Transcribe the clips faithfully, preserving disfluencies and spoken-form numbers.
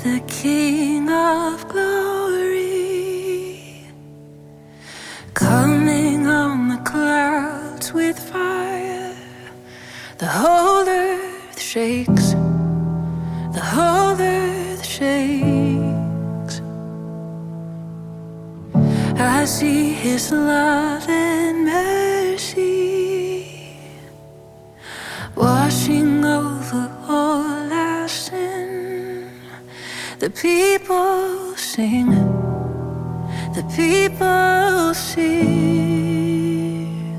the King of glory, coming on the clouds with fire. The whole earth shakes, the whole earth shakes. I see his love and mercy washing over all our sin. The people sing, the people sing.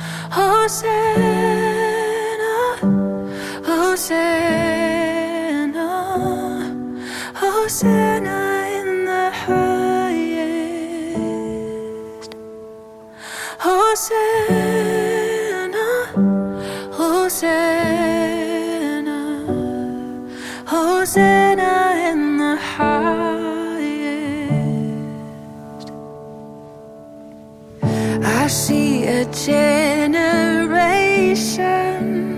Hosanna, Hosanna, Hosanna in the highest. Hosanna, Hosanna, Hosanna in the highest. I see a generation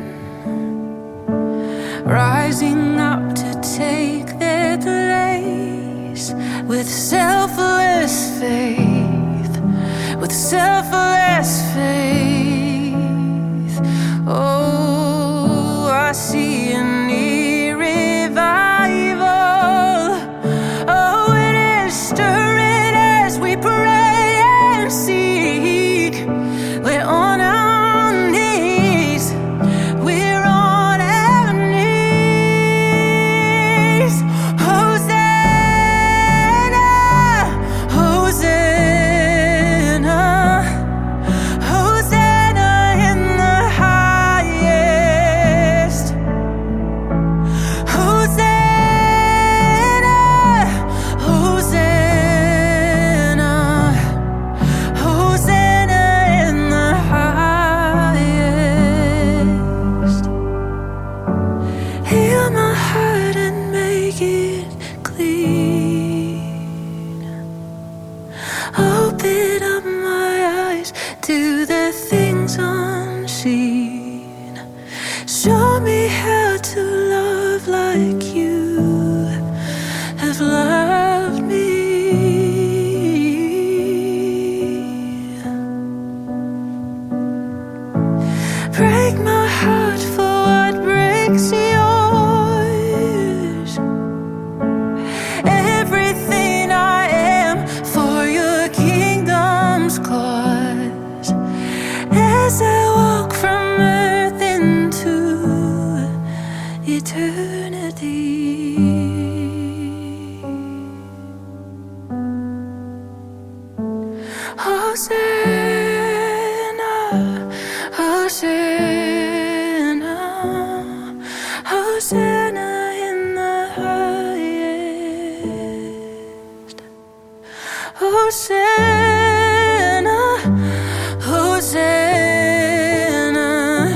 rising up to take their place with selfless faith, with selfless faith. Oh, I see a new revival. Oh, it is stirring as we pray and seek. We're on our knees. We're on our knees. Hosanna, Hosanna, Hosanna in the highest. Hosanna, Hosanna, Hosanna in the highest. Heal my heart and make it clean. Open up my eyes to the things unseen. Show me how to love like you have loved me. Break my heart for what breaks yours. Everything I am for your kingdom's cause. As I walk from earth into eternity. Hosanna, Hosanna, Hosanna in the highest. Hosanna, Hosanna,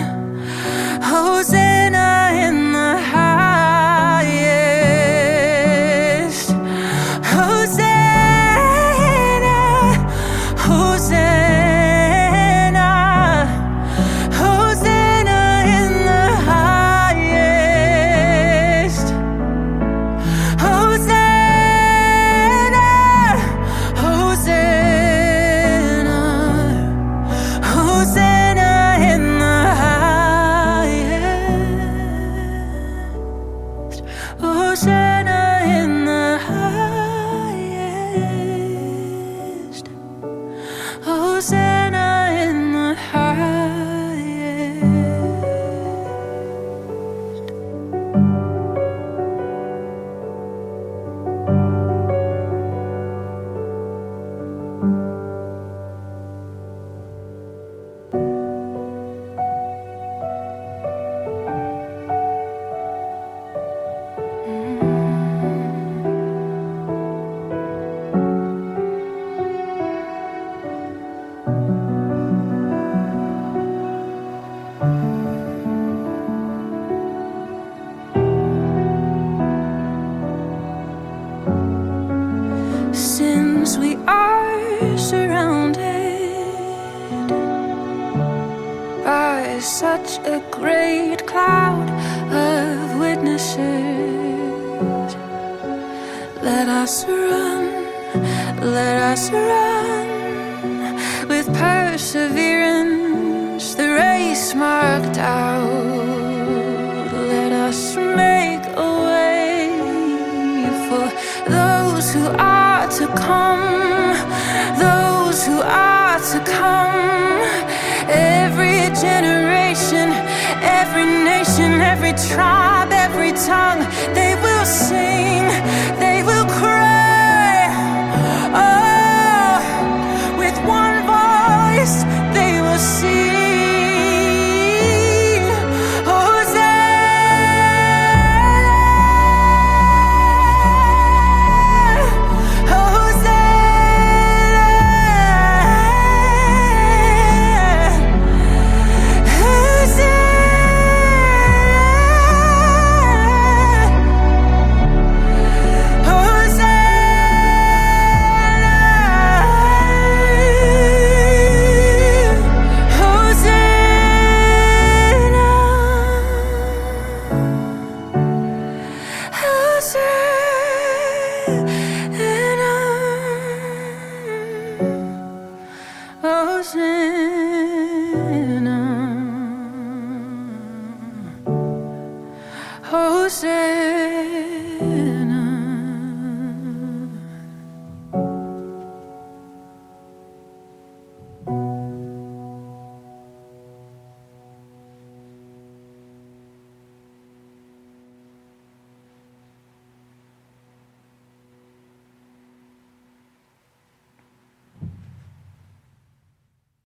Hosanna in the highest. Hosanna, Hosanna, Hosanna in the highest. Hosanna, Hosanna, Hosanna in the highest. Hosanna in the highest. Hosanna in the highest. Since we are surrounded by such a great cloud of witnesses, Let us run, let us run with perseverance, the race marked out. Let us make a way for those who are to come, those who are to come. Every generation, every nation, every tribe, every tongue, they will sing, they will cry. Oh, with one voice they will sing. Hosanna,